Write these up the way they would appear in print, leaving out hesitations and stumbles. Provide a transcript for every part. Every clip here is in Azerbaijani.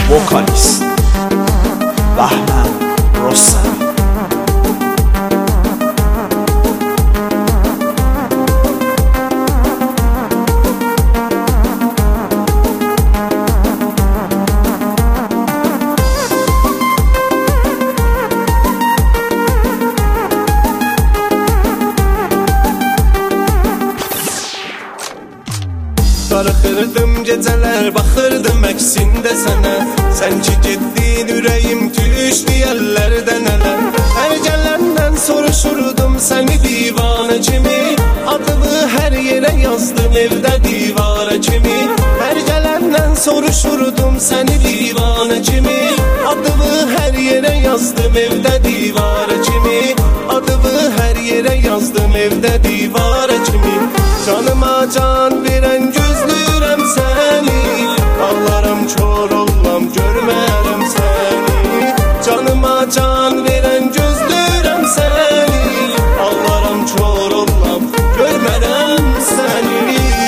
vokalist Bahman Rosa. Darıxırdım gecələr, baxırdım əksində sənə. Sən ki getdin, ürəyim düşdü əllərdən ələ. Hər gələndən soruşurdum səni divanə kimi. Adımı hər yerə yazdım evdə divara kimi. Hər gələndən soruşurdum səni divanə kimi. Adımı hər yerə yazdım evdə divara kimi. Adımı hər yerə yazdım evdə divara kimi. Canıma can verən gözlürəm səni. Ağlarım kör ollam görmərəm səni. Canıma can verən gözlürəm səni. Ağlarım kör ollam görmərəm səni.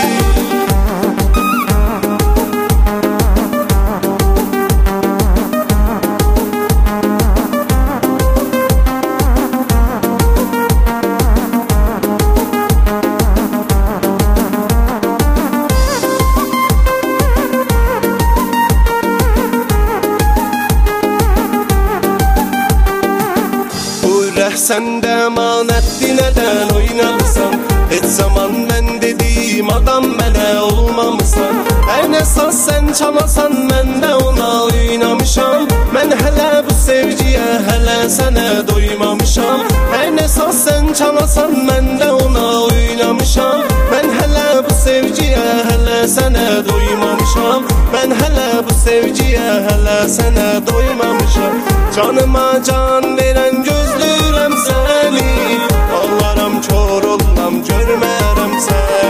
Sən də əmanətdir, nədən oynamısan? Heç zaman mən dediyim adam mənə olmamısan. Ən əsas sən çalasan, mən də ona oynamışam. Mən hələ bu sevgiyə, hələ sənə doymamışam. Ən əsas sən çalasan, mən də ona oynamışam. Mən hələ bu sevgiyə, hələ sənə doymamışam. Mən hələ bu sevgiyə, hələ sənə doymamışam. Canıma can verən gözlürəm səni. Ağlarım kör ollam görmərəm səni.